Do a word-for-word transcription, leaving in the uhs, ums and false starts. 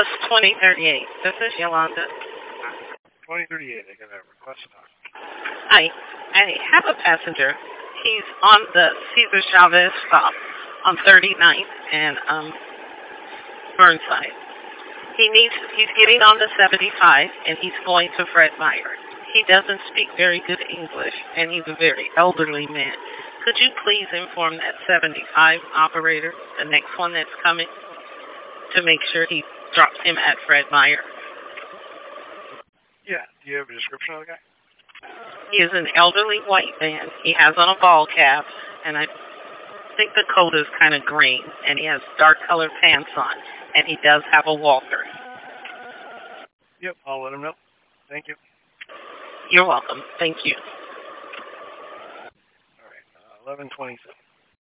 Bus twenty thirty-eight. This is Yolanda. twenty thirty-eight, I got a request to talk. Hi. I have a passenger. He's on the Cesar Chavez stop on thirty-ninth and um, Burnside. He needs. He's getting on the seventy-five, and he's going to Fred Meyer. He doesn't speak very good English, and he's a very elderly man. Could you please inform that seventy-five operator, the next one that's coming, to make sure he drops him at Fred Meyer? Yeah. Do you have a description of the guy? He is an elderly white man. He has on a ball cap, and I think the coat is kind of green, and he has dark-colored pants on, and he does have a walker. Yep, I'll let him know. Thank you. You're welcome. Thank you. All right, uh, eleven twenty-seven.